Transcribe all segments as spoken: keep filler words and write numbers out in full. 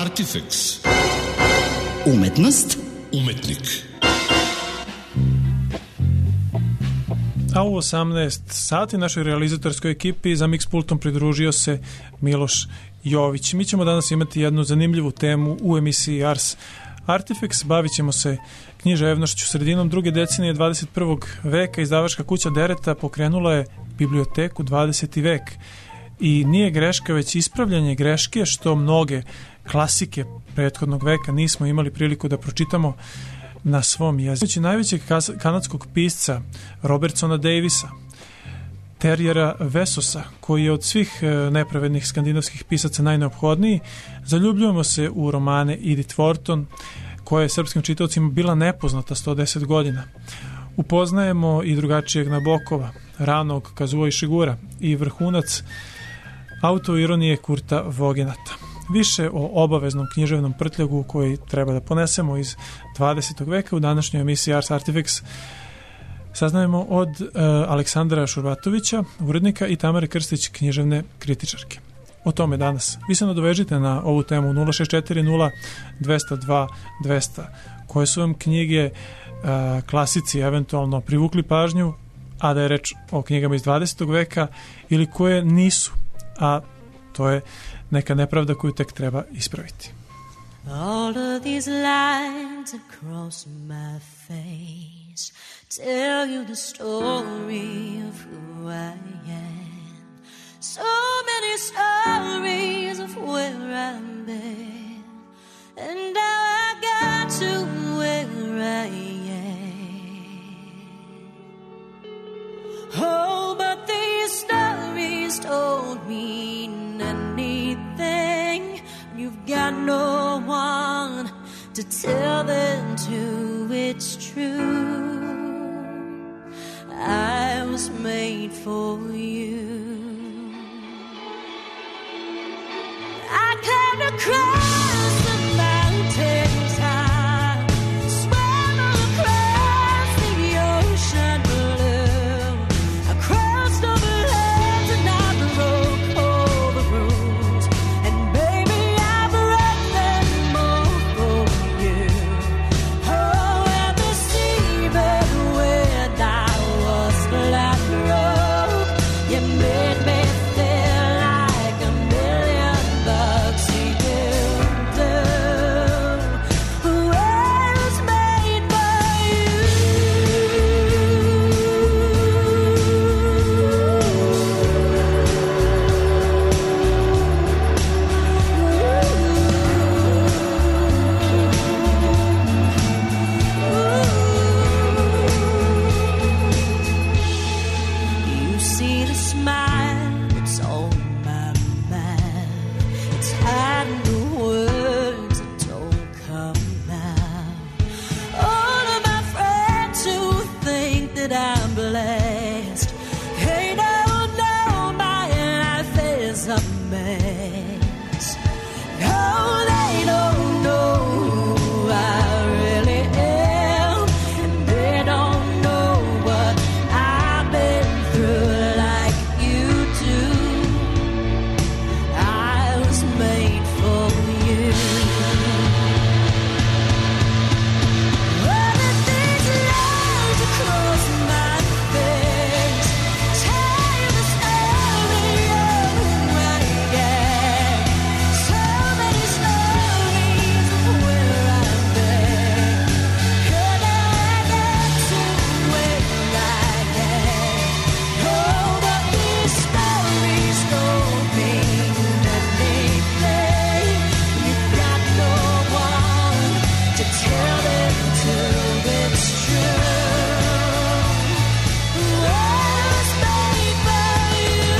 Artifex. Umetnost. Umetnik. A u osamnaest sati našoj realizatorskoj ekipi za Mix Pultom pridružio se Miloš Jović. Mi ćemo danas imati jednu zanimljivu temu u emisiji Ars Artifex. Bavit ćemo se književnošću. Sredinom druge decenije dvadeset prvog veka izdavačka kuća Dereta pokrenula je biblioteku dvadeseti vek. I nije greška, već ispravljanje greške što mnoge klasike prethodnog veka nismo imali priliku da pročitamo na svom jeziku. Najvećeg kanadskog pisca Robertsona Davisa, Terjera Vesosa, koji je od svih nepravednih skandinavskih pisaca najneophodniji, zaljubljujemo se u romane Edith Wharton, koja je srpskim čitaocima bila nepoznata sto deset godina. Upoznajemo i drugačijeg Nabokova, ranog Kazuo Ishigura i vrhunac autoironije Kurta Vogenata. Više o obaveznom književnom prtljagu koji treba da ponesemo iz dvadesetog veka u današnjoj emisiji Ars Artifex saznajemo od uh, Aleksandra Šurbatovića, urednika, i Tamare Krstić, književne kritičarke. O tome danas. Vi se nadovežite na ovu temu nula šest četiri nula dva zero dva dva zero zero. Koje su vam knjige, uh, klasici eventualno privukli pažnju, a da je reč o knjigama iz dvadesetog veka, ili koje nisu, a to je neka nepravda koju tek treba ispraviti. All of these lines across my face tell you the story of who I am. So many stories of where I've been and how I got to where I am. Oh, but these stories don't mean anything. You've got no one to tell them to. It's true, I was made for you. I climbed across the mountains high, swam across the ocean blue. I crossed over lands and I broke over rules, and baby I broke them all for you. Oh, and the seabed when I was flat broke, you made me feel like a million bucks you do. Oh, I was made for you. You see the smile that's on my mind. It's hiding the words that don't come out. All of my friends who think that I'm blessed, they don't know my life is a mess. No, they don't know who I really am, and they don't know what I've been through like you do. I was made for you. All of these lines across my face tell you the story of who I am. So many stories of where I've been. Could I get to where I am? Oh, but these stories don't mean anything. You've got no one to tell them to. It's true, I was made for you.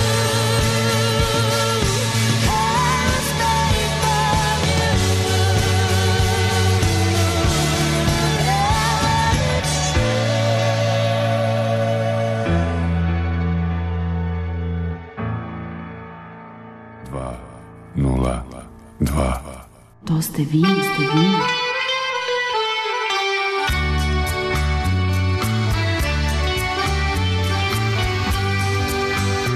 I was made for you. Yeah, it's dva nula dva. To ste vi, ste vi.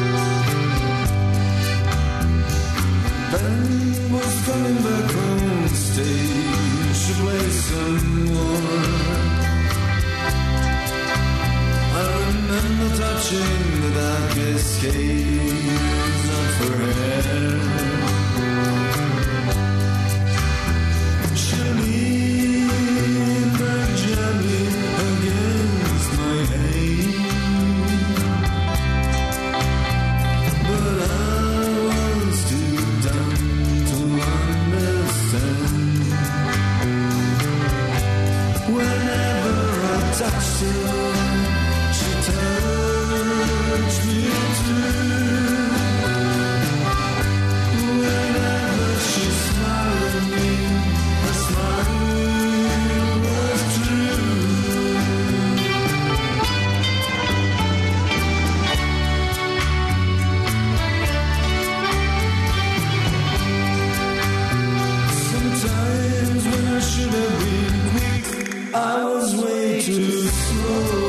Ben was coming back home watching the darkest caves not for air. She'll lean back gently against my hand, but I was too dumb to understand. Whenever I touched her, she touched me too. Whenever she smiled at me, her smile was true. Sometimes when I should have been quick, I was way too slow.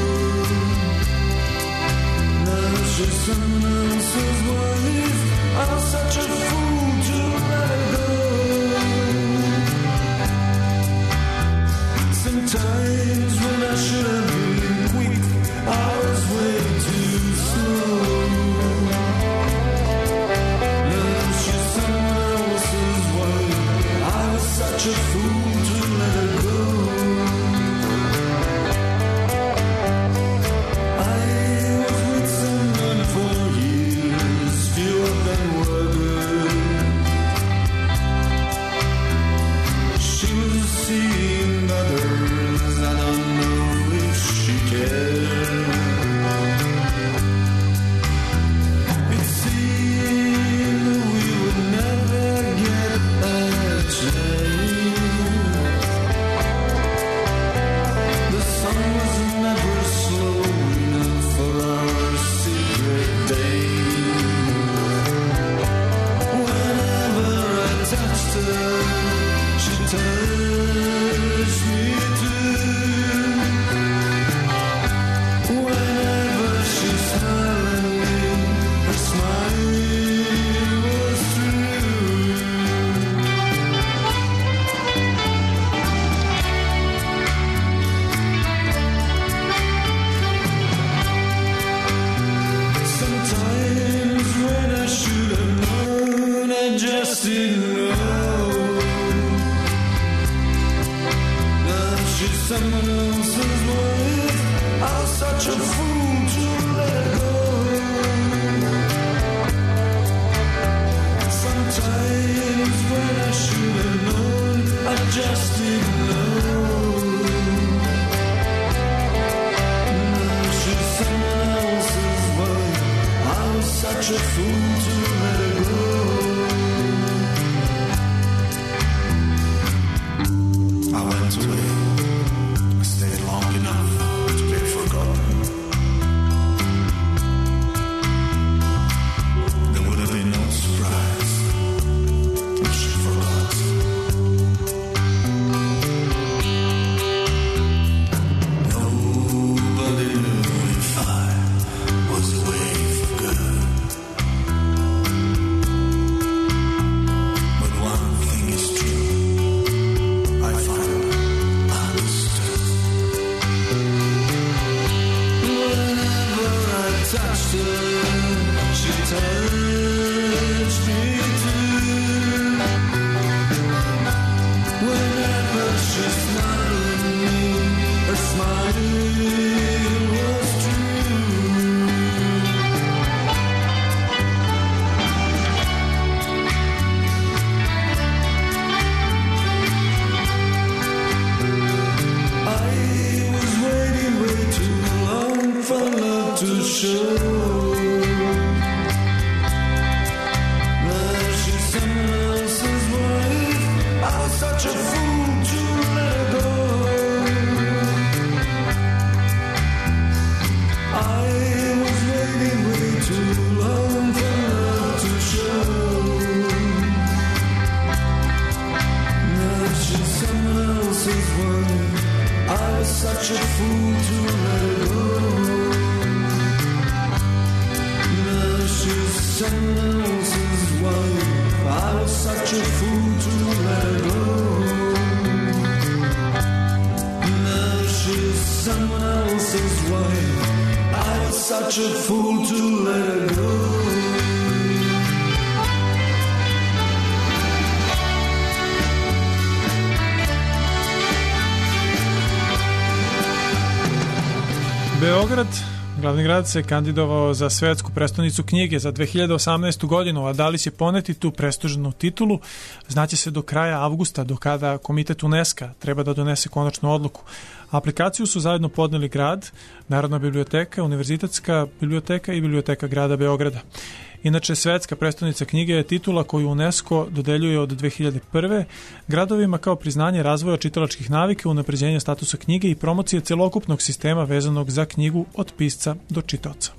Now she's someone else's wife, I'm such a fool to let her go. Sometimes when I should have been quick, I was way too slow. Now she's someone else's wife, I was such a fool to let her go. I was with someone for years, few of them were good. She was seeing others, I don't know if she cared. It seemed that we would never get a chance. The sun was never slow enough for our secret day. Whenever I touched her, she touched me too. Whenever she smiled at me, her smile was true. Sometimes when I should have known, I just didn't know. Now she's someone else's wife, I was such a fool to let her go. Sometimes when I should have known, I just didn't know. Now she's someone else's wife, I was such a fool to let her go. I went away. I stayed long enough to be forgotten. There would have been no surprise if she forgot. Nobody knew if I was away for good. But one thing is true, I finally understood. Whenever I touched her, she touched me too. Whenever she smiled at me, her smile was true. I was waiting way too long for love to show. Now she's someone else's wife, I was such a fool to let her go. I was waiting way too long for love to show. Now she's someone else's wife, I was such a fool to let her go. Now she's someone else's wife, I was such a fool to let her go. Now she's someone else's wife, I was such such a fool to let her go. Beograd, glavni grad, se kandidovao za svetsku prestonicu knjige za dve hiljade osamnaestu godinu, a da li će poneti tu prestižnu titulu, znaće se do kraja avgusta, do kada Komitet UNESCO treba da donese konačnu odluku. Aplikaciju su zajedno podneli grad, Narodna biblioteka, Univerzitetska biblioteka i Biblioteka grada Beograda. Inače, svetska prestonica knjige je titula koju UNESCO dodeljuje od dve hiljade prve. gradovima kao priznanje razvoja čitalačkih navika, unapređenja statusa knjige i promocije celokupnog sistema vezanog za knjigu od pisca do čitaoca.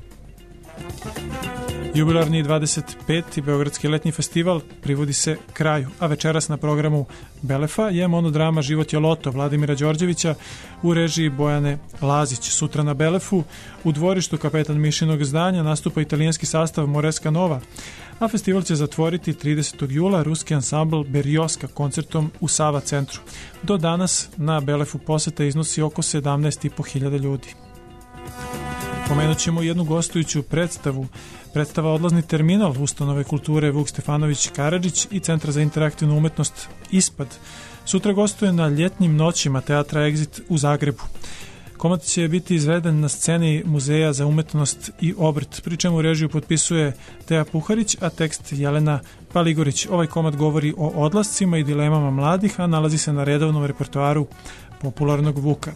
Jubilarni dvadeset peti Beogradski letnji festival privodi se kraju, a večeras na programu Belefa je monodrama Život je loto Vladimira Đorđevića u režiji Bojane Lazić. Sutra na Belefu u dvorištu Kapetan Mišinog zdanja nastupa italijanski sastav Moreska Nova, a festival će zatvoriti tridesetog jula ruski ansambl Berioska koncertom u Sava centru. Do danas na Belefu poseta iznosi oko sedamnaest i po hiljada ljudi. Pomenut ćemo jednu gostujuću predstavu, predstava Odlazni terminal ustanove kulture Vuk Stefanović Karadžić i Centra za interaktivnu umetnost Ispad. Sutra gostuje na ljetnim noćima Teatra Exit u Zagrebu. Komad će biti izveden na sceni Muzeja za umetnost i obrt, pri čemu režiju potpisuje Teja Puharić, a tekst Jelena Paligorić. Ovaj komad govori o odlascima i dilemama mladih, a nalazi se na redovnom repertoaru popularnog Vuka.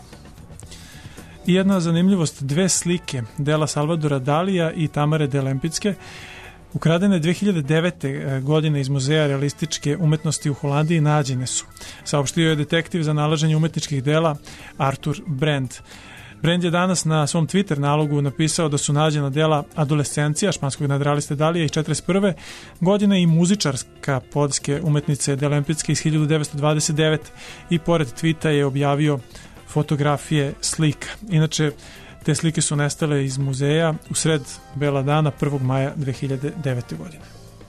I jedna zanimljivost, dve slike dela Salvadora Dalija i Tamare Delempicke ukradene dve hiljade devete. godine iz Muzeja realističke umetnosti u Holandiji nađene su. Saopštio je detektiv za nalaženje umetničkih dela Artur Brand. Brand je danas na svom Twitter nalogu napisao da su nađena dela Adolescencija španskog nadrealiste Dalija iz četrdeset prve. godine i muzičarska poljske umetnice Delempicke iz hiljadu devetsto dvadeset devete. i pored tvita je objavio fotografije slika. Inače, te slike su nestale iz muzeja u sred bela dana prvog maja dve hiljade devete. godine.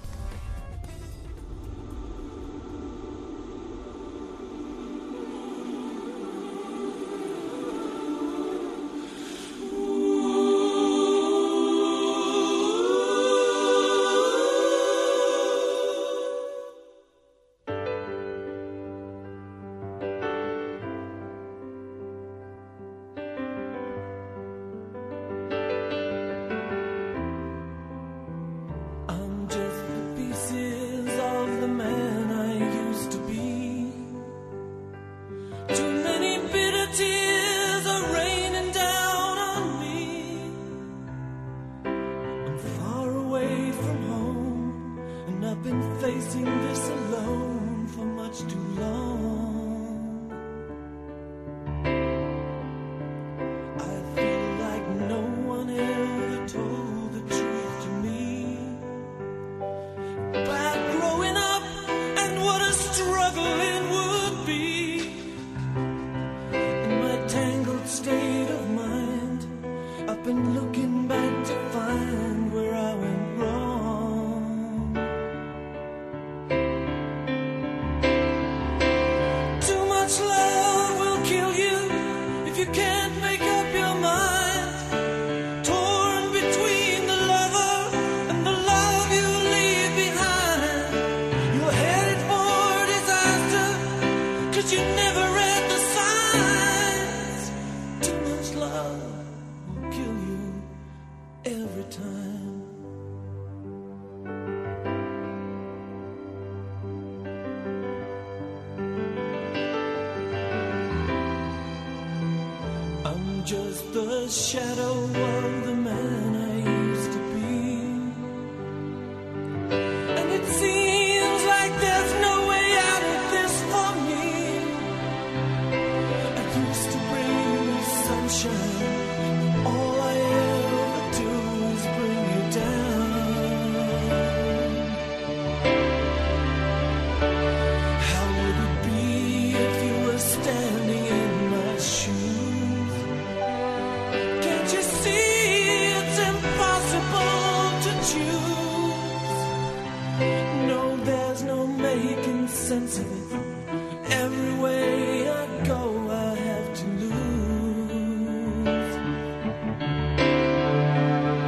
Just the shadow of the man I used to be, and it seems like there's no way out of this for me. I used to bring me sunshine, all I ever do is bring you down. How would it be if you were standing in my shoes? No, there's no making sense of it. Every way I go, I have to lose.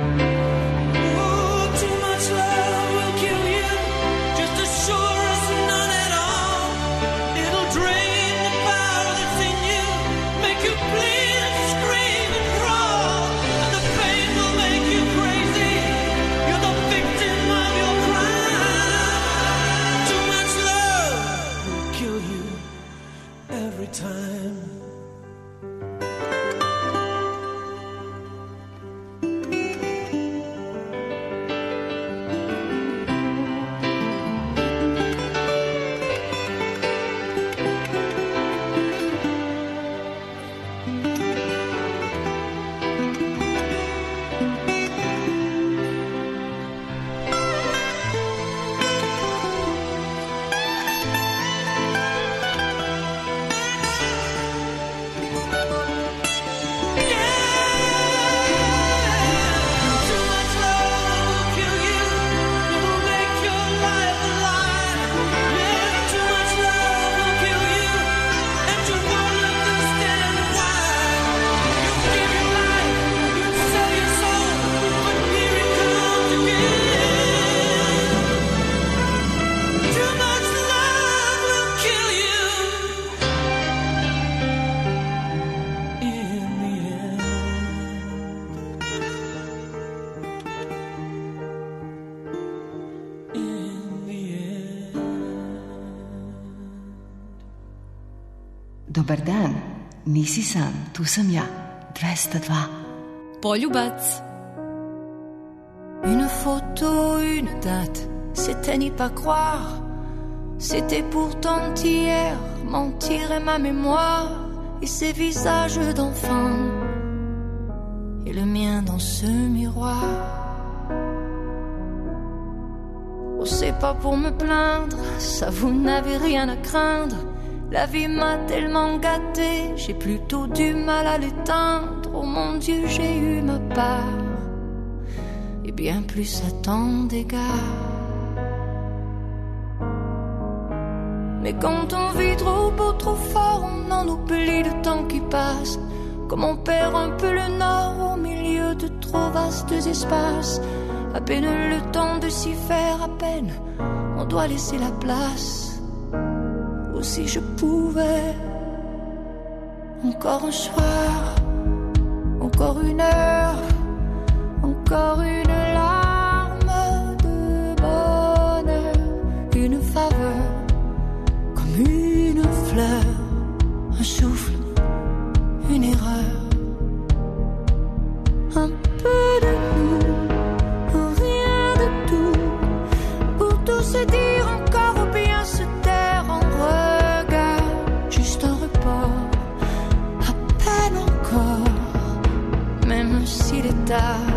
Dobar dan, nisi sam, tu sam ja, dvesta dva. Poljubac. Une photo, une date, c'était n'y pas croire. C'était pourtant hier, mentir est ma mémoire. Et ces visages d'enfants, et le mien dans ce miroir. Oh, c'est pas pour me plaindre, ça vous n'avez rien à craindre. La vie m'a tellement gâtée, j'ai plutôt du mal à l'éteindre. Oh mon Dieu, j'ai eu ma part, et bien plus à tant d'égards. Mais quand on vit trop beau, trop fort, on en oublie le temps qui passe. Comme on perd un peu le nord au milieu de trop vastes espaces. À peine le temps de s'y faire, à peine on doit laisser la place. Ou si je pouvais, encore un soir, encore une heure, encore une larme de bonheur, une faveur, une fleur, un souffle, une erreur, un peu de nous, rien de tout, pour tout se dire encore ou bien se taire en regard, juste un report, à peine encore, même s'il est tard.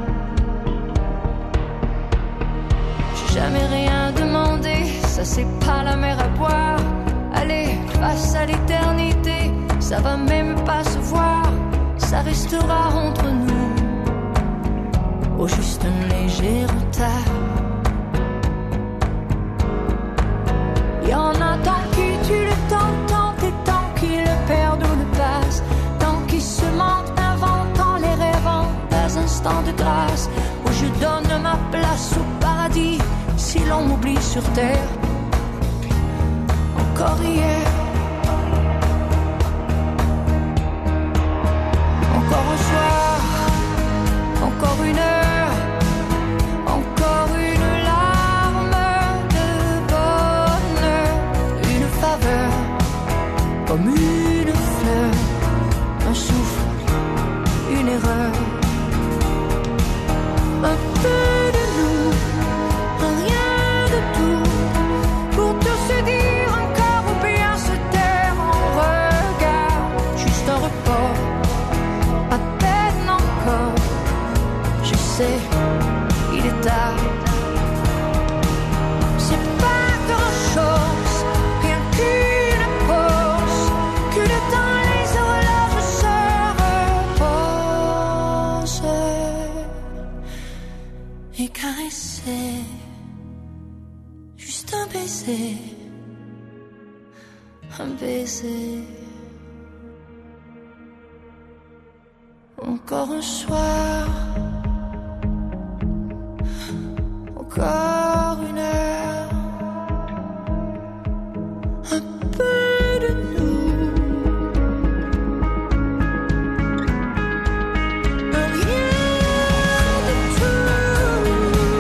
J'ai jamais rien demandé, ça c'est pas la mer à boire. Allez, face à l'éternité, ça va même pas se voir, ça restera entre nous, au juste un léger retard. Y'en a tant qui tuent le temps, tant et tant qui le perdent ou le passent, tant qui se mentent, inventant les rêvant des instants de grâce, où je donne ma place au paradis, si l'on m'oublie sur terre. Encore hier, encore un soir, encore une heure, encore une larme de bonheur, une faveur, comme une fleur, un souffle, une erreur, un peu de nous, rien de tout, pour tout se dire. Il est tard, c'est pas grand chose, rien qu'une pause, que le temps les horloges se reposent et caresser, juste un baiser, un baiser, encore un soir. Encore une heure, un peu de nous, rien de tout.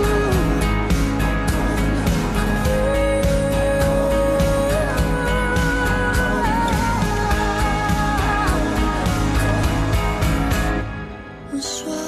Un soir.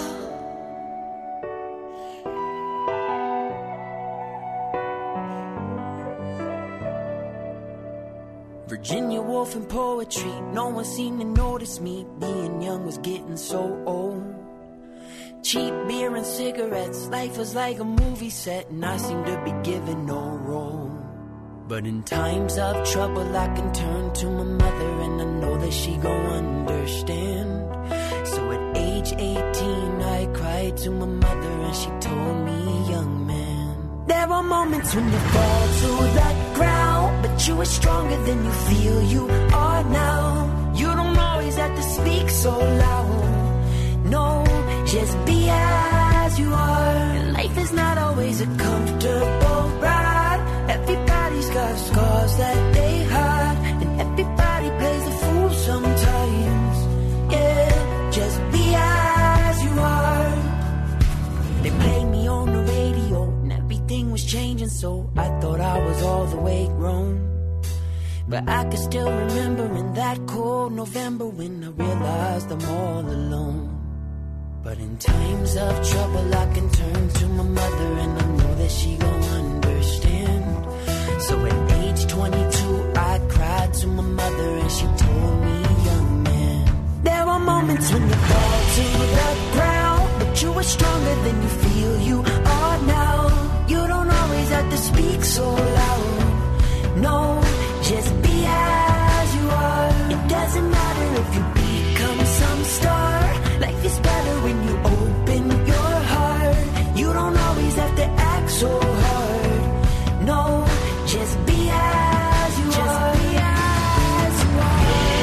Virginia Woolf and poetry, no one seemed to notice me. Being young was getting so old. Cheap beer and cigarettes, life was like a movie set, and I seemed to be given no role. But in times of trouble I can turn to my mother, and I know that she gon' understand. So at age eighteen I cried to my mother, and she told me, young man, there are moments when you fall to the ground, but you are stronger than you feel you are now. You don't always have to speak so loud. No, just be as you are. Life is not always a comfortable ride. Everybody's got scars that they hide, and everybody plays the fool sometimes. Yeah, just be as you are. They played me on the radio, and everything was changing, so I thought I was all the way grown. But I can still remember in that cold November when I realized I'm all alone. But in times of trouble I can turn to my mother and I know that she gon' understand. So at age twenty-two I cried to my mother and she told me, young man, there are moments when you fall to the ground, but you are stronger than you feel you are now. You don't always have to speak so loud. No, just be as you are. It doesn't matter if you become some star. Life is better when you open your heart. You don't always have to act so hard. No, just be as you just are. Be as you are.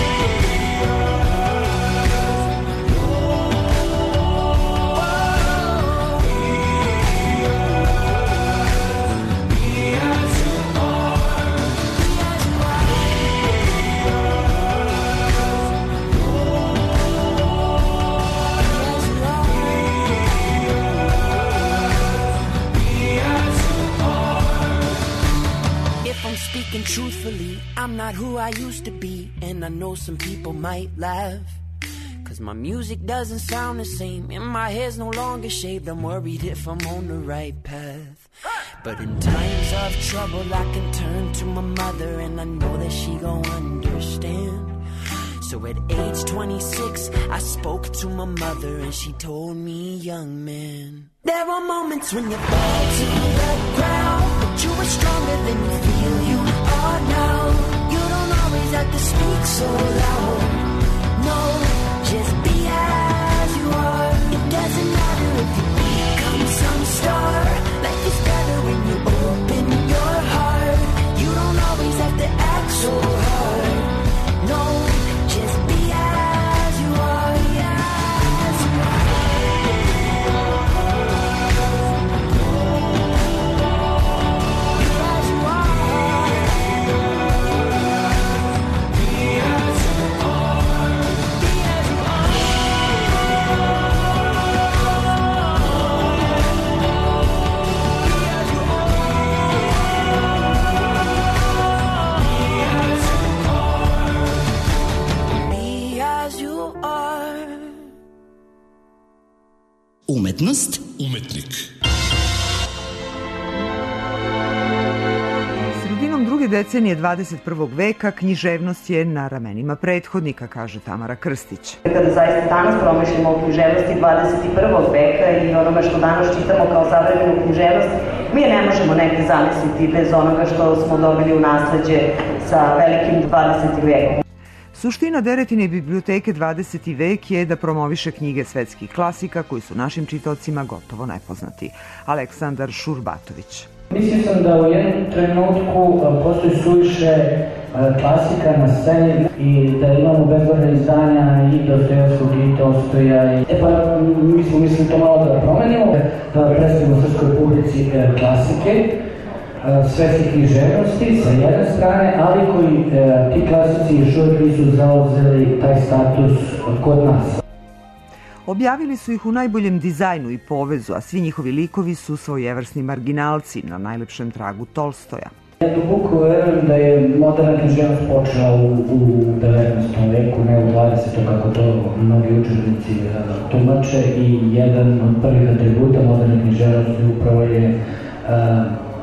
Be as you are. Be as you are. Speaking truthfully, I'm not who I used to be, and I know some people might laugh, cause my music doesn't sound the same, and my hair's no longer shaved. I'm worried if I'm on the right path. But in times of trouble I can turn to my mother and I know that she gon' understand. So at age twenty-six I spoke to my mother and she told me, young man, there are moments when you fall to the ground, but you are stronger than you feel you are now. You don't always have to speak so loud. No, just be as you are. It doesn't matter if you become some star. Life is better when you open your heart. You don't always have to act so hard. No, just be as you are. As you are. Umetnost, umetnik. Sredinom druge decenije dvadeset prvog veka književnost je na ramenima prethodnika, kaže Tamara Krstić. Kada zaista danas promišljamo o književnosti dvadeset prvog veka i onome što danas čitamo kao savremenu književnost, mi je ne možemo negde zamisliti bez onoga što smo dobili u nasleđe sa velikim dvadesetim vekom. Suština Deretine biblioteke dvadeseti vek je da promoviše knjige svetskih klasika koji su našim čitaocima gotovo nepoznati. Aleksandar Šurbatović. Mislim sam da u jednom trenutku postoji suviše klasika na sceni i da imamo bezbrojne izdanja i Dostojevskog i Tolstoja. E pa mi smo mislili to malo da promenimo, da predstavimo srpskoj publici klasike, svetske književnosti sa jedne strane, ali koji e, ti klasici još uvijek nisu zauzeli taj status kod nas. Objavili su ih u najboljem dizajnu i povezu, a svi njihovi likovi su svojevrsni marginalci na najlepšem tragu Tolstoja. Ja duboko verujem da je moderna književnost počela u, u devetnaestom veku, ne u dvadesetom kako to mnogi učenici tumače, i jedan od prvih atributa moderne književnosti upravo je a,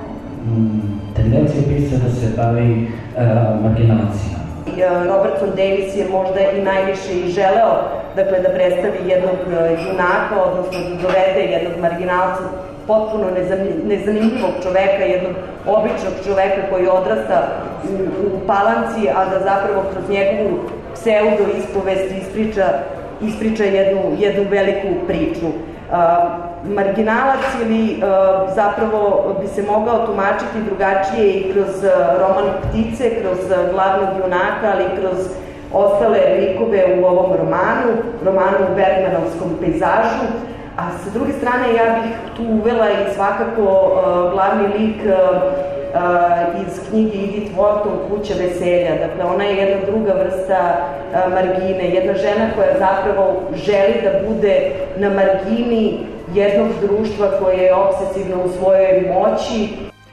tendencija pisca da se bavi a, marginalcijama. Robertson Davis je možda i najviše i želeo, dakle, da predstavi jednog junaka, odnosno da dovede jednog marginalca, potpuno nezanimljivog čoveka, jednog običnog čoveka koji odrasta u, u Palanci, a da zapravo kroz njegovu pseudo ispovest ispriča, ispriča jednu, jednu veliku priču. Uh, marginalac ili uh, zapravo bi se mogao tumačiti drugačije i kroz uh, roman Ptice, kroz uh, glavnog junaka, ali i kroz ostale likove u ovom romanu, romanu u Bergmanovskom pejzažu. A sa druge strane ja bih tu uvela i svakako uh, glavni lik uh, uh, iz knjige Edith Wharton Kuća veselja. Dakle, ona je jedna druga vrsta uh, margine, jedna žena koja zapravo želi da bude na margini jednog društva koje je obsesivno u svojoj moći.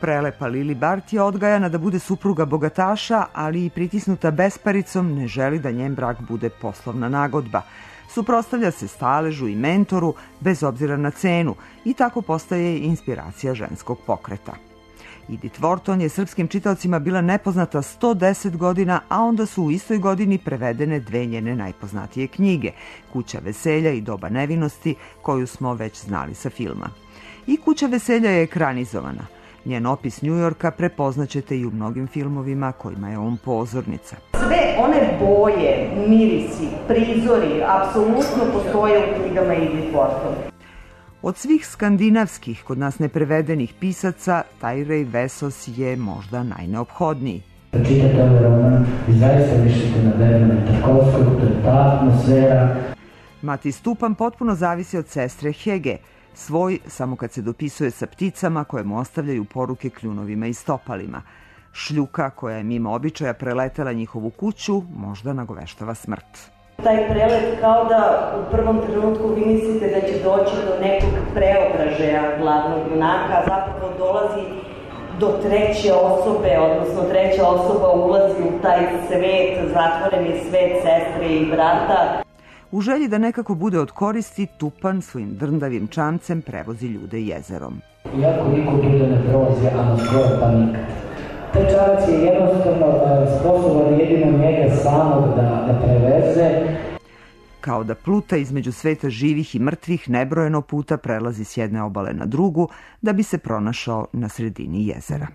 prelepa Lili Bart je odgajana da bude supruga bogataša, ali i pritisnuta besparicom ne želi da njen brak bude poslovna nagodba. Suprotstavlja se staležu i mentoru bez obzira na cenu i tako postaje inspiracija ženskog pokreta. Edith Wharton je srpskim čitaocima bila nepoznata sto deset godina, a onda su u istoj godini prevedene dve njene najpoznatije knjige, Kuća veselja i Doba nevinosti, koju smo već znali sa filma. I Kuća veselja je ekranizovana. Njen opis Njujorka prepoznaćete i u mnogim filmovima kojima je on pozornica. Sve one boje, mirisi, prizori, apsolutno postoje u knjigama Edith Wharton. Od svih skandinavskih, kod nas neprevedenih pisaca, Tyree Vessos je možda najneophodniji. Da čitate ovaj roman i zaista mislite na Vermana Tarkovskog, to je ta atmosfera. Mati Stupan potpuno zavisi od sestre Hege, svoj samo kad se dopisuje sa pticama koje mu ostavljaju poruke kljunovima i stopalima. Šljuka koja je mimo običaja preletela njihovu kuću možda nagoveštava smrt. Taj prelet kao da u prvom trenutku vi mislite da će doći do nekog preobražaja glavnog junaka, a zapravo dolazi do treće osobe, odnosno treća osoba ulazi u taj svet, zatvoreni svet sestre i brata. U želji da nekako bude od koristi, Tupan svojim drndavim čamcem prevozi ljude jezerom. Iako niko druge ne prolazi, a na skoro pa nikad. Taj čarac je jednostavno sposoban jedino njega samog da, da preveze. Kao da pluta između sveta živih i mrtvih nebrojeno puta prelazi s jedne obale na drugu da bi se pronašao na sredini jezera.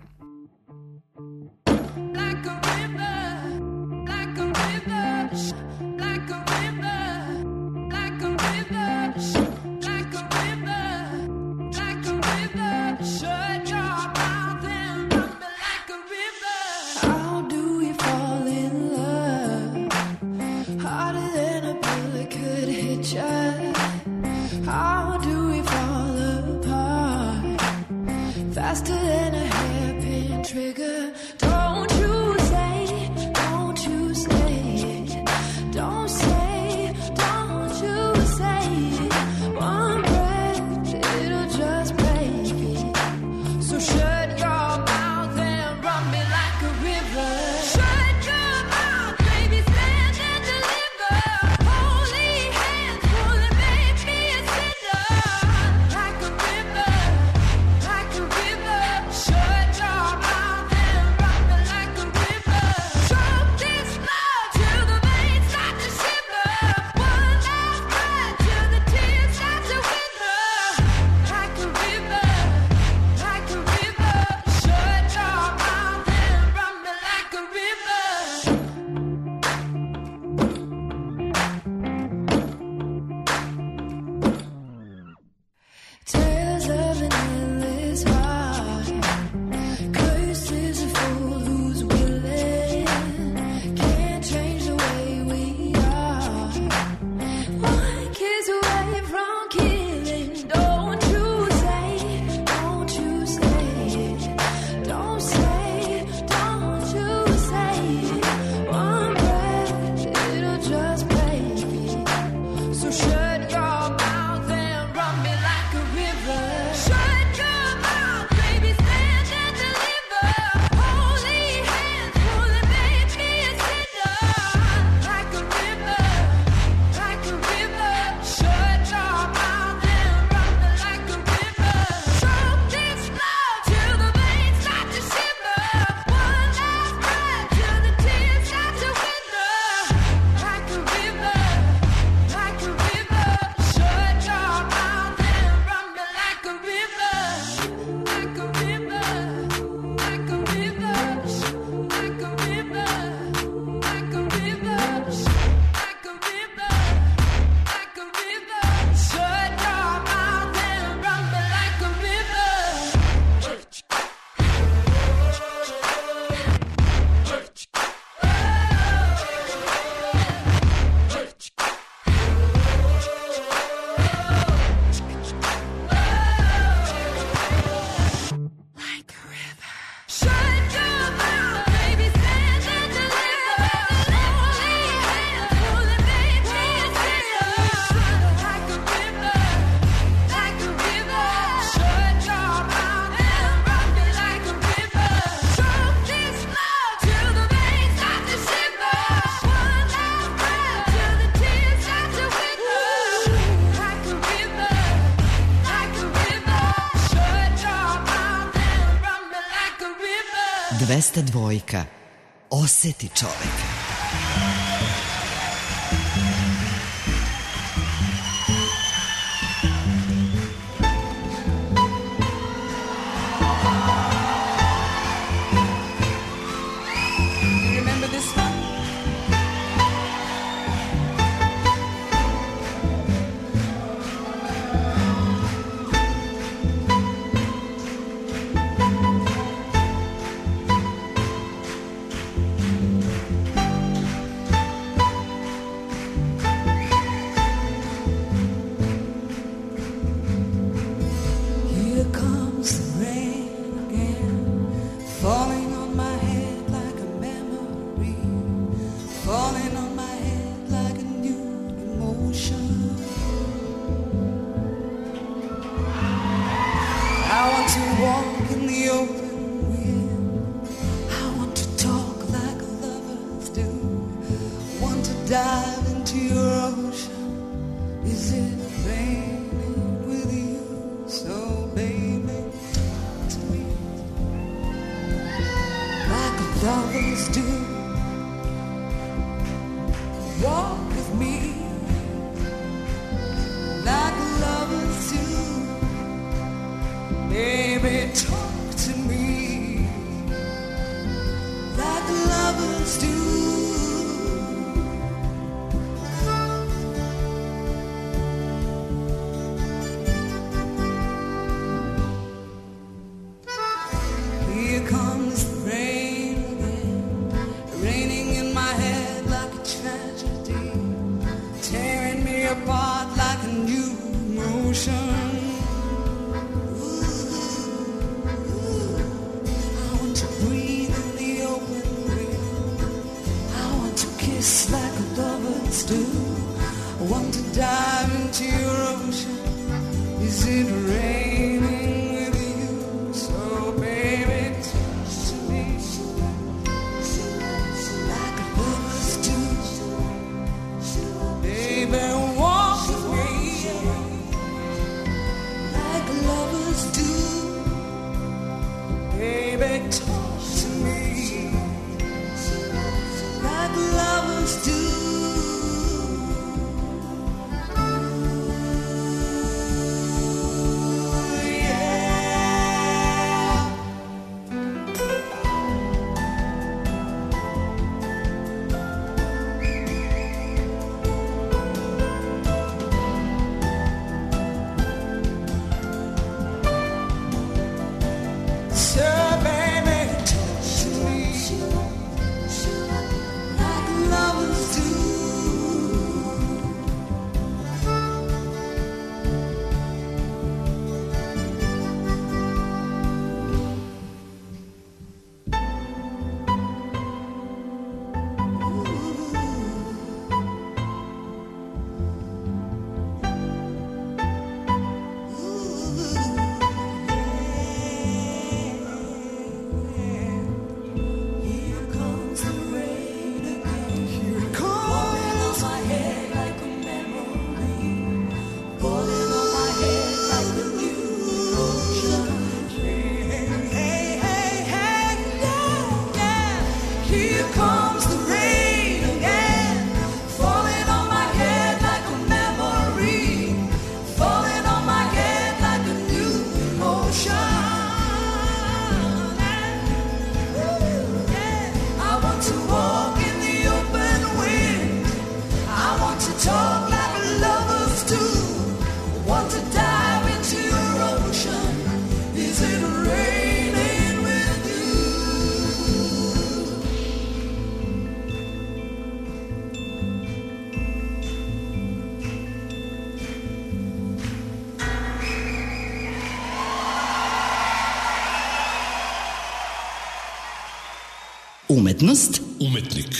Faster than a hairpin trigger. Don't you say, don't you say, don't say, don't you say. One breath, it'll just break me. So shut your mouth and run me like a river. Shut your mouth, baby, stand and deliver. Holy hands, pull and make me a sinner. Like a river, like a river. Shut your mouth and run dvesta dvojka. Oseti čoveka. Umetnost. Umetnik.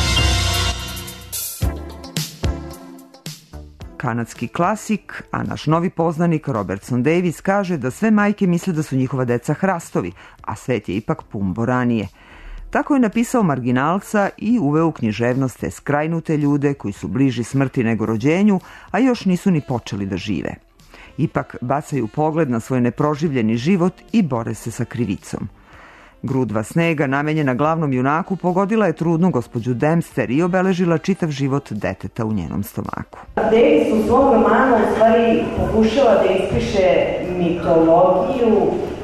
Kanadski klasik, a naš novi poznanik Robertson Davis kaže da sve majke misle da su njihova deca hrastovi, a svet je ipak pun boranije. Tako je napisao Marginalca i uveo u književnost te skrajnute ljude koji su bliži smrti nego rođenju, a još nisu ni počeli da žive. Ipak bacaju pogled na svoj neproživljeni život i bore se sa krivicom. Grudva snega namenjena glavnom junaku pogodila je trudnu gospođu Dempster i obeležila čitav život deteta u njenom stomaku. Davis u svom romanu u stvari pokušava da ispiše mitologiju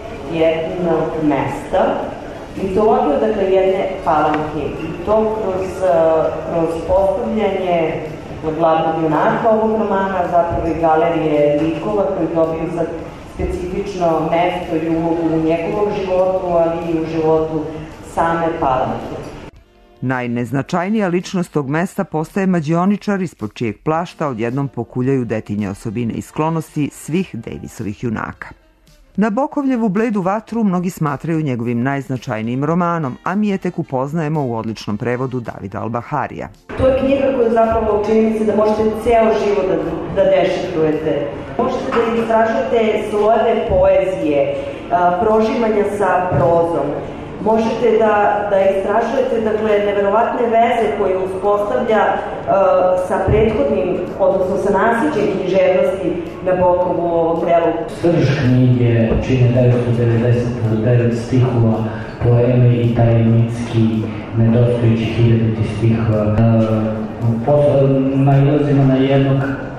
jednog mesta, mitologiju dakle jedne palanke i to kroz, kroz postavljanje glavnog junaka ovog romana, zapravo i galerije likova koji dobiju sad specifično mesto i ulogu u njegovom životu, ali i u životu same palanke. Najneznačajnija ličnost tog mesta postaje mađioničar ispod čijeg plašta odjednom pokuljaju detinje osobine i sklonosti svih Davisovih junaka. Nabokovljevu Bledu vatru mnogi smatraju njegovim najznačajnijim romanom, a mi je tek upoznajemo u odličnom prevodu Davida Albaharija. To je knjiga koja zapravo čini mi se da možete ceo život da, da dešifrujete. Možete da istražujete slojeve poezije, prožimanja sa prozom. Možete da, da istražujete dakle, neverovatne veze koje uspostavlja uh, sa prethodnim, odnosno sa naslijeđem književnosti Nabokovu u ovom delu. Srž knjige čine devetsto devedeset devet stihova, poeme i taj mitski nedostojeći hiljaditi stihova. Uh, posle nailazimo na jednog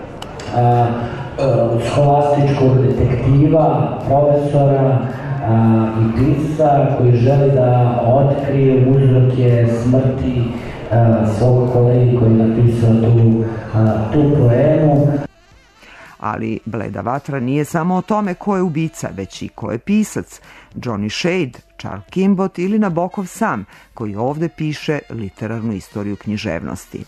uh, uh, scholastičkog detektiva, profesora, A, i pisar koji želi da otkrije uzroke smrti a, svog kolegi koji je napisao tu, a, tu poemu. Ali Bleda vatra nije samo o tome ko je ubica, već i ko je pisac. Johnny Shade, Charles Kimbot ili Nabokov sam, koji ovde piše literarnu istoriju književnosti.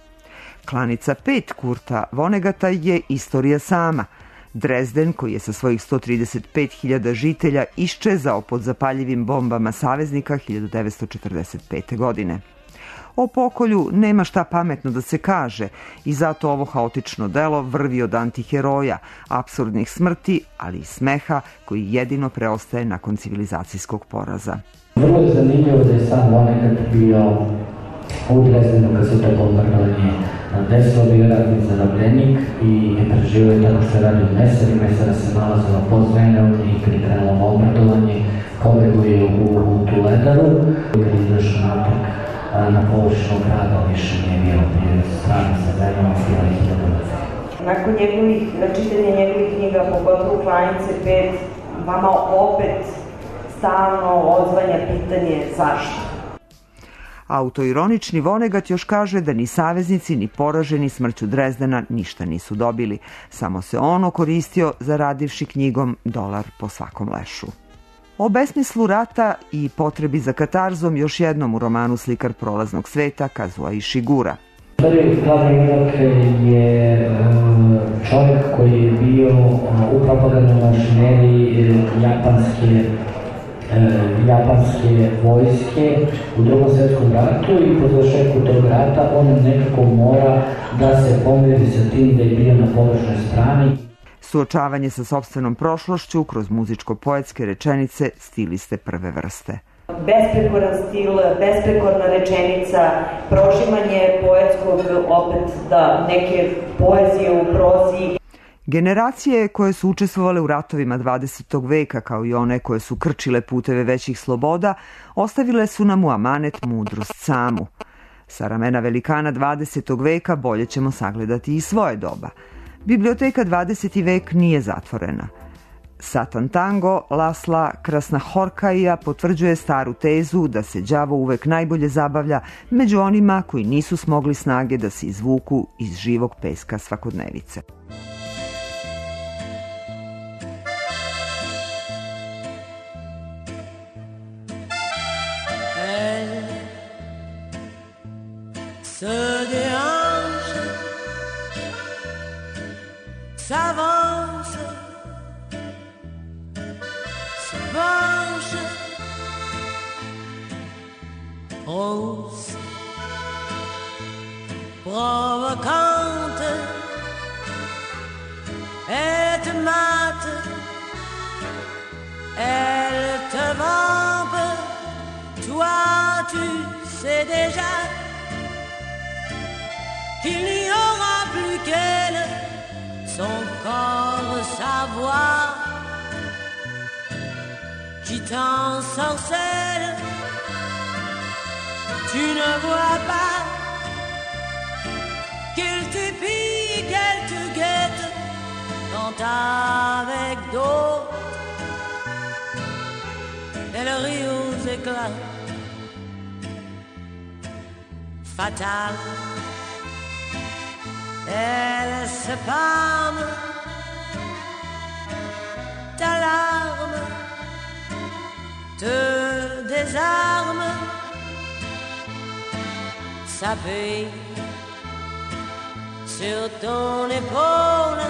Klanica pet Kurta Vonnegata je istorija sama. Dresden, koji je sa svojih sto trideset pet hiljada žitelja iščezao pod zapaljivim bombama saveznika hiljadu devetsto četrdeset pete. godine. O pokolju nema šta pametno da se kaže i zato ovo haotično delo vrvi od antiheroja, apsurdnih smrti, ali i smeha koji jedino preostaje nakon civilizacijskog poraza. Vrlo je zanimljivo da je sam Vonnegut bio u Dresdenu kad se to bombardovanje desilo, bio ratni zarobljenik i je preživio tako što je radio u Mesari. Mesara se nalazila pod Zvenom i kad je krenulo bombardovanje, pobegao je u, u Tuledaru. Kad je izašao natrag na površinu grada, više nije bio bio strana sa Zvenom, bila je hiljada. Nakon njegovih, čitanja njegovih knjiga, pogotovo Klanice pet, vama opet stalno odzvanja pitanje zašto. Autoironični Vonnegut još kaže da ni saveznici ni poraženi smrću Drezdena ništa nisu dobili, samo se ono koristio zaradivši knjigom dolar po svakom lešu. O besmislu rata i potrebi za katarzom još jednom u romanu Slikar prolaznog sveta Kazuo Ishigura. Prvi glavni junak je čovjek koji je bio u propagandnoj mašineriji japanske japanske vojske u drugom svjetskom ratu i po završetku tog rata on nekako mora da se pomiri sa tim da je bio na pogrešnej strani. Suočavanje sa sopstvenom prošlošću kroz muzičko-poetske rečenice stiliste prve vrste. Besprekoran stil, besprekorna rečenica, prožimanje poetskog, opet da neke poezije u prozi. Generacije koje su učestvovale u ratovima dvadesetog veka, kao i one koje su krčile puteve većih sloboda, ostavile su nam u amanet mudrost samu. Sa ramena velikana dvadesetog veka bolje ćemo sagledati i svoje doba. Biblioteka dvadeseti vek nije zatvorena. Satan Tango Lasla Krasnahorkaija potvrđuje staru tezu da se đavo uvek najbolje zabavlja među onima koji nisu smogli snage da se izvuku iz živog peska svakodnevice. Se déhanche, s'avance, se penche, rousse, provocante, elle te mate, elle te vampe, toi tu sais déjà qu'il n'y aura plus qu'elle, son corps, sa voix, qui t'ensorcelle. Tu ne vois pas qu'elle t'épie, qu'elle te guette quand avec d'autres elle rit aux éclats. Fatale, elle se pâme, ta larme te désarme, s'appuie sur ton épaule,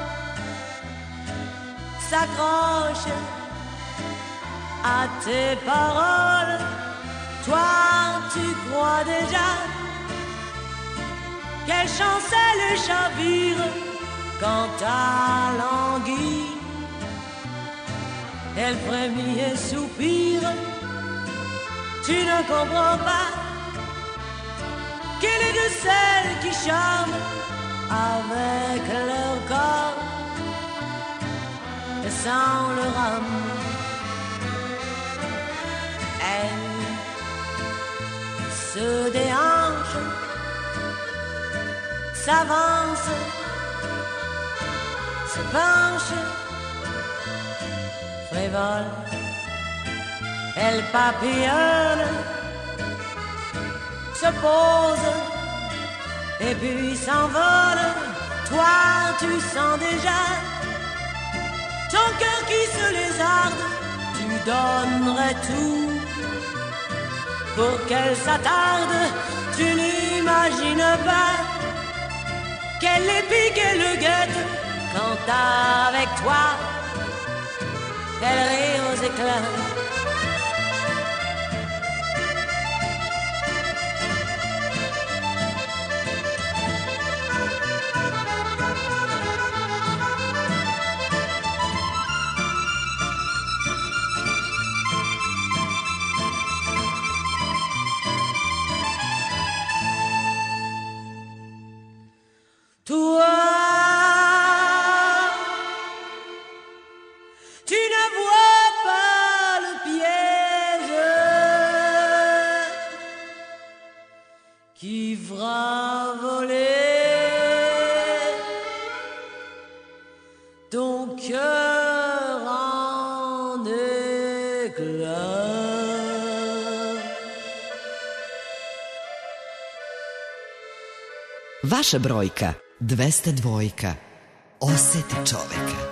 s'accroche à tes paroles. Toi, tu crois déjà qu'elle chancelle et chavire quand ta languit. Elle frémit et soupire. Tu ne comprends pas qu'elle est de celles qui charment avec leur corps et sans leur âme. Elle se déhanche, s'avance, se penche, frivole, elle papillonne, se pose et puis s'envole. Toi, tu sens déjà ton cœur qui se lézarde. Tu donnerais tout pour qu'elle s'attarde. Tu n'imagines pas qu'elle l'épie, qu'elle le guette quand avec toi elle rit aux éclats. Toi, tu ne vois pas le piège qui fera voler ton cœur en éclats. Vaša brojka dvesta dvojka. Oseti čoveka.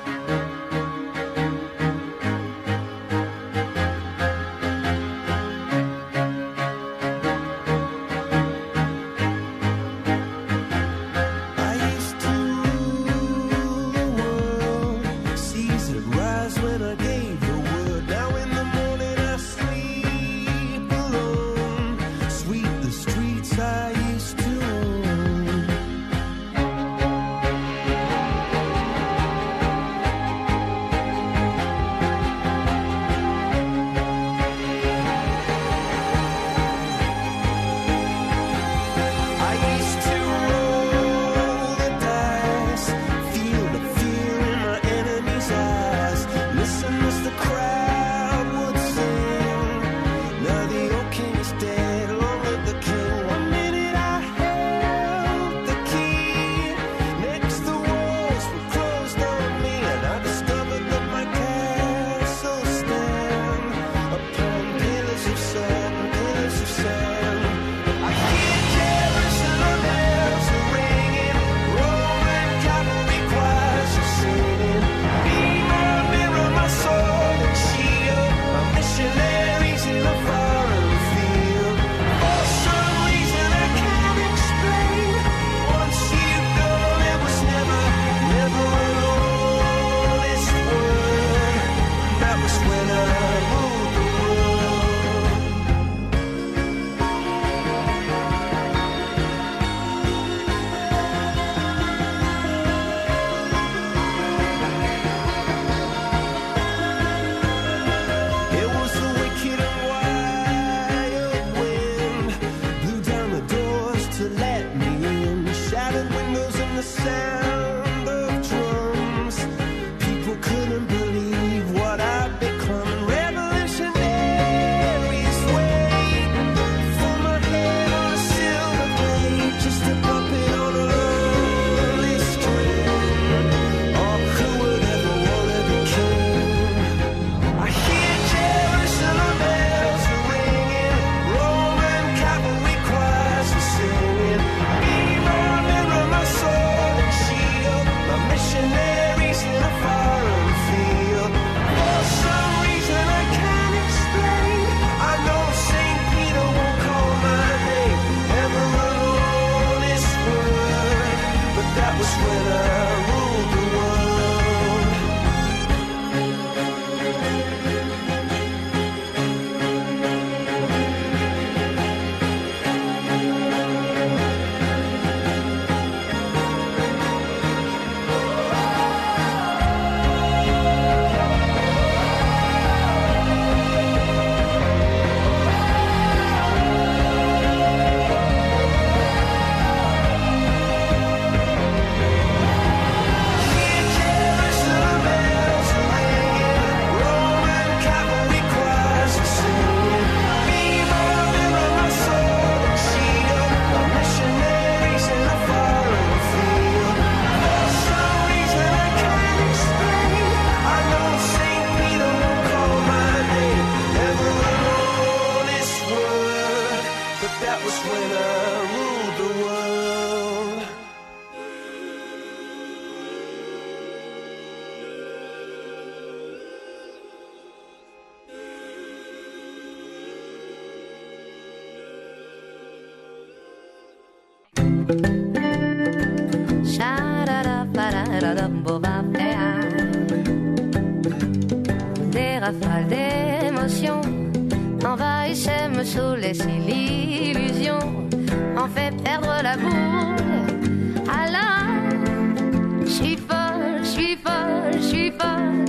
rafales d'émotions envahissaient, me saoulaient si l'illusion m'en fait perdre la boule. Alors, je suis folle, je suis folle, je suis folle.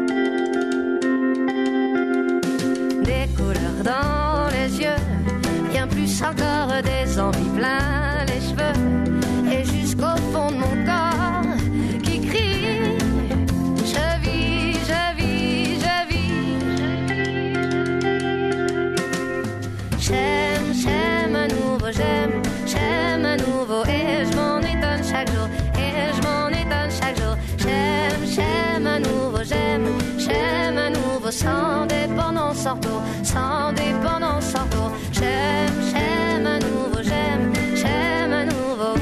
Des couleurs dans les yeux, bien plus encore des envies plein les cheveux, et jusqu'au fond de mon corps qui crie, je vis, je vis, je vis. J'aime, j'aime à nouveau, j'aime, j'aime à nouveau, et je m'en étonne chaque jour, et je m'en étonne chaque jour. J'aime, j'aime à nouveau, j'aime, j'aime à nouveau, sans dépendance, sans retour, sans dépendance, sans retour. J'aime, j'aime à nouveau, j'aime, j'aime à nouveau.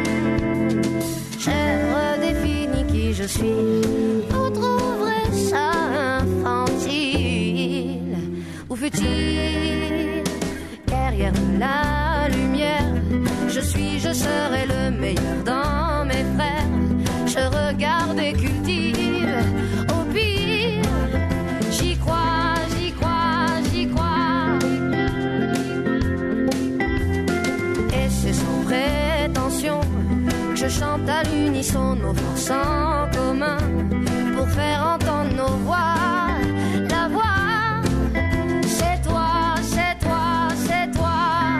J'ai redéfini qui je suis, vous trouverez ça infantile ou futile. Derrière la lumière, je suis, je serai le meilleur dans mes frères. Je regarde et cultive, au pire, j'y crois, j'y crois, j'y crois. Et c'est sans prétention que je chante à l'unisson nos forces en commun pour faire entendre nos voix. La voix, c'est toi, c'est toi, c'est toi.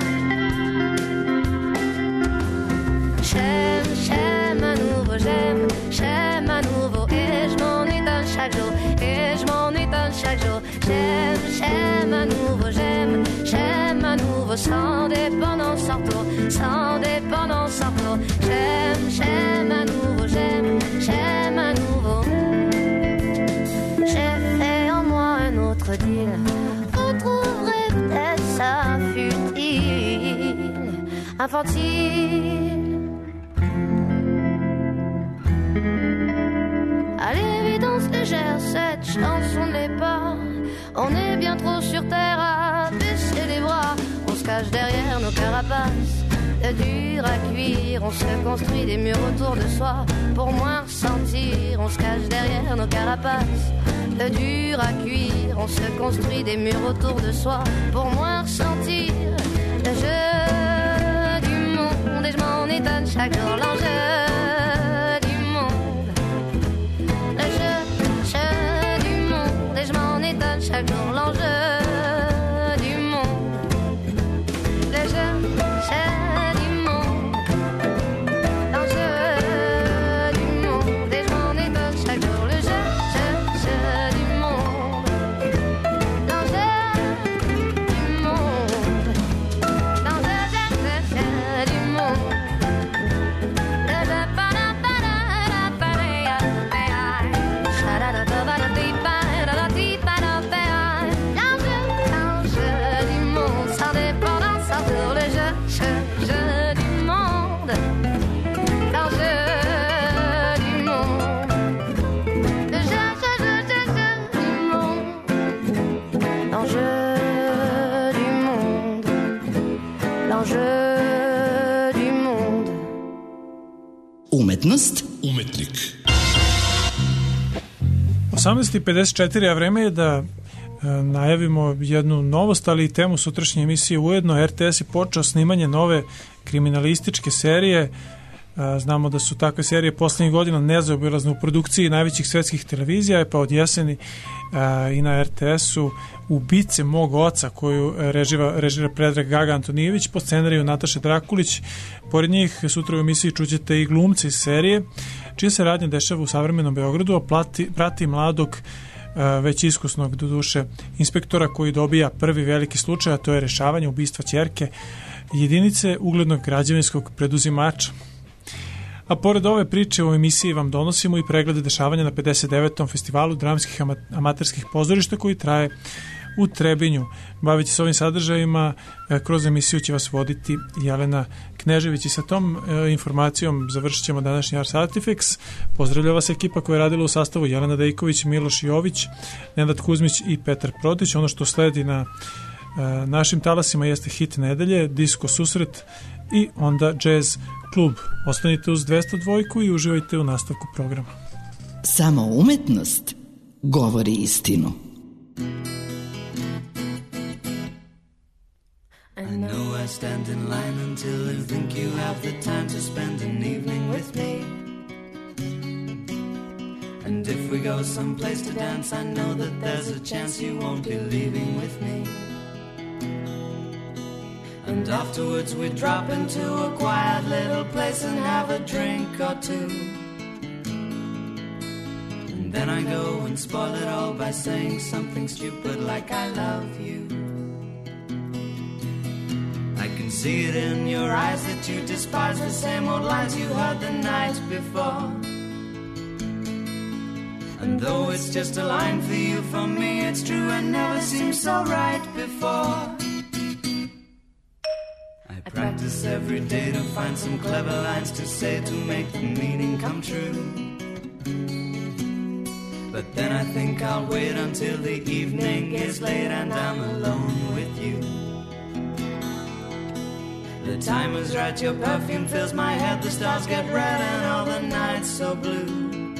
J'aime, j'aime à nouveau, j'aime, j'aime à nouveau, et je m'en étonne chaque jour, et je m'en étonne chaque jour. J'aime, j'aime à nouveau, j'aime, j'aime à nouveau, sans dépendance, sans retour, sans dépendance, sans retour. J'aime, j'aime à nouveau, j'aime, j'aime à nouveau. J'ai fait en moi un autre deal, vous trouverez peut-être ça futile, infantile. À l'évidence légère, cette chanson ne l'est pas. On est bien trop sur terre à baisser les bras. On se cache derrière nos carapaces, de dur à cuire. On se construit des murs autour de soi pour moins ressentir. On se cache derrière nos carapaces, de dur à cuire. On se construit des murs autour de soi pour moins ressentir. Le jeu du monde, et je m'en étonne chaque jour. L'enjeu du monde, le jeu, jeu du monde, et je m'en étonne chaque jour. L'enjeu du monde, le jeu, jeu du monde, l'enjeu du monde, et je m'en étonne chaque jour. Le jeu, jeu, jeu du monde, l'enjeu du monde, l'enjeu, jeu, jeu, jeu du monde. Umetnost, umetnik. osamnaest i pedeset četiri, a vreme je da e, najavimo jednu novost, ali i temu sutrašnje emisije ujedno. R T S je počeo snimanje nove kriminalističke serije. E, znamo da su takve serije poslednjih godina nezaobilazne u produkciji najvećih svetskih televizija, pa od jeseni e, i na R T S-u Ubice mog oca, koju reživa, režira Predrag Gaga Antonijević po scenariju Nataše Drakulić. Pored njih sutra u emisiji čućete i glumci iz serije, čija se radnja dešava u savremenom Beogradu, a plati, prati mladog, već iskusnog do duše inspektora koji dobija prvi veliki slučaj, a to je rešavanje ubistva ćerke jedinice uglednog građevinskog preduzimača. A pored ove priče u emisiji vam donosimo i preglede dešavanja na pedeset devetom festivalu dramskih amaterskih pozorišta koji traje u Trebinju. Bavići se ovim sadržajima, kroz emisiju će vas voditi Jelena Knežević i sa tom e, informacijom završit ćemo današnji Ars Artifex. Pozdravlja vas ekipa koja je radila u sastavu Jelena Dejković, Miloš Jović, Nenad Kuzmić i Petar Prodić. Ono što sledi na e, našim talasima jeste hit nedelje, disko susret i onda jazz klub. Ostanite uz dvesta dva i uživajte u nastavku programa. Samo umetnost govori istinu. I know I stand in line until you think you have the time to spend an evening with me. And if we go someplace to dance, I know that there's a chance you won't be leaving with me. And afterwards we drop into a quiet little place and have a drink or two. And then I go and spoil it all by saying something stupid like I love you. I can see it in your eyes that you despise the same old lines you heard the night before. And though it's just a line for you, for me it's true and never seemed so right before. I practice every day to find some clever lines to say to make the meaning come true. But then I think I'll wait until the evening is late and I'm alone with you. The time is right, your perfume fills my head, the stars get red and all the nights so blue.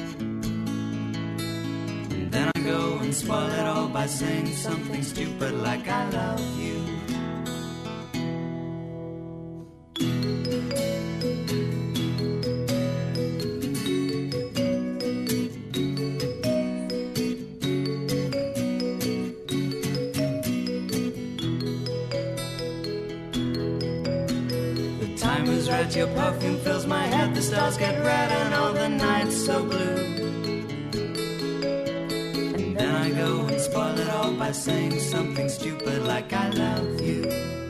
And then I go and spoil it all by saying something stupid like I love you. Your perfume fills my head, the stars get red and all the nights so blue. And then I go and spoil it all by saying something stupid like I love you.